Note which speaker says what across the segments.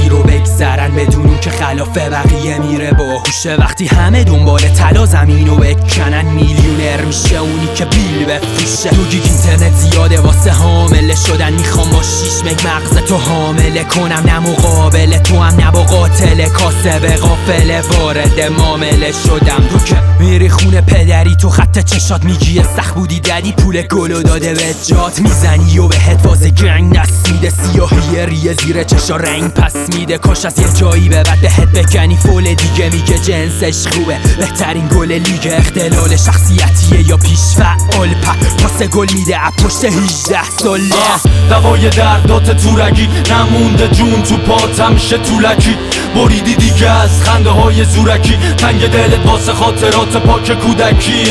Speaker 1: مسیر رو بگذرن بدون که خلاف بقیه میره باهوشه. وقتی همه دنبال طلا زمینو بکنن میلیونر میشه اونی که بیل بفروشه. تو گیگ اینترنت زیاده واسه حامله شدن، میخوام با 6 مگ مغز تو حامله کنم، نه مقابل تو هم نه با قاتل کاسب غافله وارد معامله شدم. تو که میری خونه پدری تو خط چشات میگی سخت بودی ددی، پول گلو داده به جات میزنی و بهت واز گنگ دست میده، سیاهی ریه زیر چشا رنگ پس میده. کاش از یه جایی به بعد بهت بکنی فول دیگه، میگه جنسش خوبه بهترین گل لیگ، اختلال شخصیتیه یا پیش فعال پاس گل میده از پشت 18 ساله.
Speaker 2: دوای دردات تورگی نمونده جون تو پاتم شه طولکی، بریدی دیگه از خنده های زورکی، تنگ دلت واسه خاطرات پاک کودکی.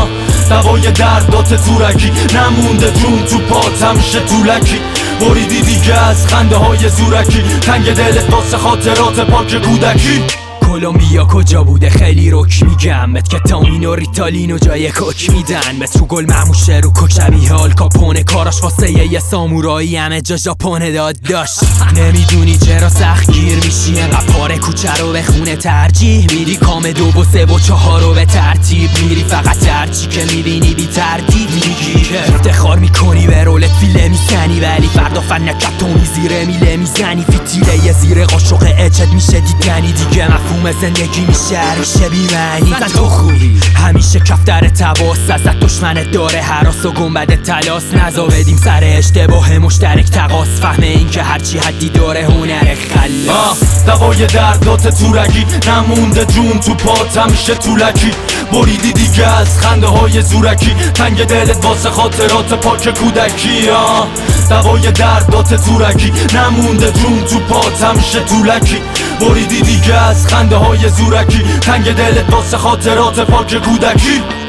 Speaker 2: دوای دردات تورگی نمونده جون تو پاتم شه طولکی، بریدی دیگه از خنده های زورکی، تنگ دلت واسه خاطرات پاک کودکی.
Speaker 1: کلمبیا کجا بوده خیلی رک میگم بهت که تامین و ریتالین و جای کوک میدن بهت. رو گل معموشه رو کوک شبیه آل کاپونه، کاراش واسه یه سامورایی همه جا ژاپن داد داشت. نمیدونی چرا سخت گیر میشی انقدر پاره کوچه رو به خونه ترجیح میدی، کام 2 و 3 و 4 رو به ترتیب میری، فقط هرچی که میبینی بی تردید میگی که افتخار میکنی به رولت فیله میزنی، ولی فردا فنکت تو میزیره میله میزنی فیتیله یه زیر قاشق اچت میشه دیدنی دیگه، مفهوم زندگی میشه بی‌معنی. زن تو خوبی همیشه کفتر تباس، ازت دشمنت داره هراس و گنبد تلاس، نزا بدیم سر اشتباه مشترک تقاس، فهم این که هرچی حدی داره هنر خلاص.
Speaker 2: دوای دردات تورگی نمونده جون تو پاتم شه طولکی، بریدی دیگه از خنده های زورکی، تنگ دلت واسه خاطرات پاک کودکی. دوای دردات تورگی نمونده جون تو پاتم شه طولکی، بریدی دیگه از خنده های زورکی، تنگ دلت واسه خاطرات پاک کودکی.